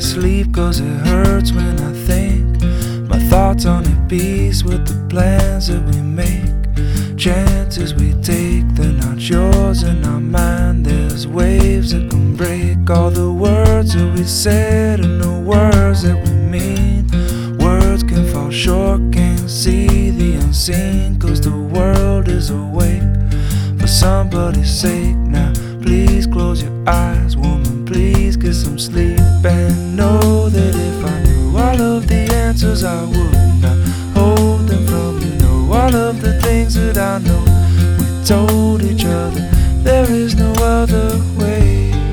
can't sleep 'cause it hurts when I think. My thoughts on a piece with the plans that we make. Chances we take, they're not yours and not mine. There's waves that can break all the words that we said and the words that we mean. Words can fall short, can't see the unseen, 'cause the world is awake for somebody's sake. Now please close your eyes, woman, please get some sleep. And know that if I knew all of the answers, I would not hold them from you. Know all of the things that I know we told each other. There is no other way.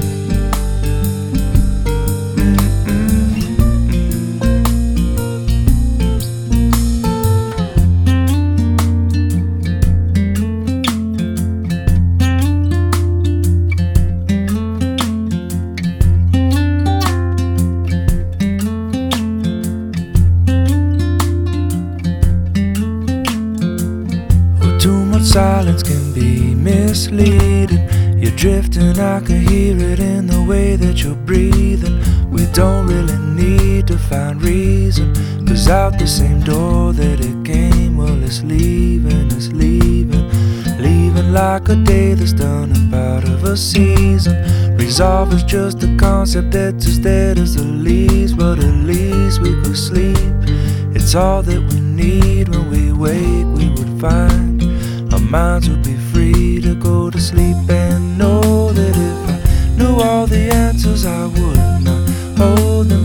Too much silence can be misleading. You're drifting, I can hear it in the way that you're breathing. We don't really need to find reason, 'cause out the same door that it came, well, it's leaving, it's leaving. Leaving like a day that's done up out of a season. Resolve is just a concept that's as dead as the leaves, but at least we could sleep. It's all that we need. When we wake, we would find our minds would be free to go to sleep. And know that if I knew all the answers, I would not hold them